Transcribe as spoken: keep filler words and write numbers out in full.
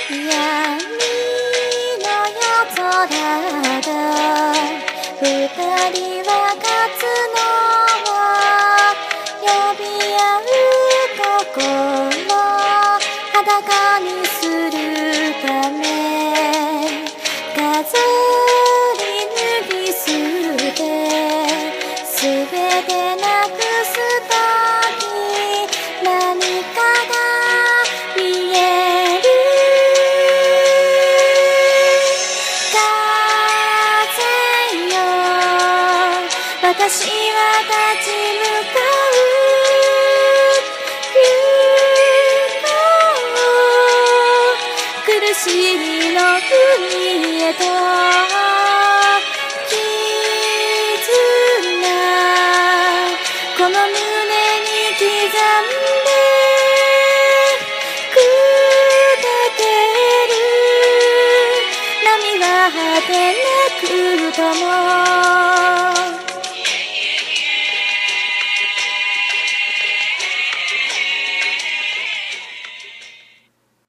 闇の夜空が二人は勝つのを呼び合う心裸にするため飾り脱ぎ捨てすべてなくすとき何かが見える風よ私は立ち向かう苦しみの海へと絆この胸に刻んでくれてる波は果てなくとも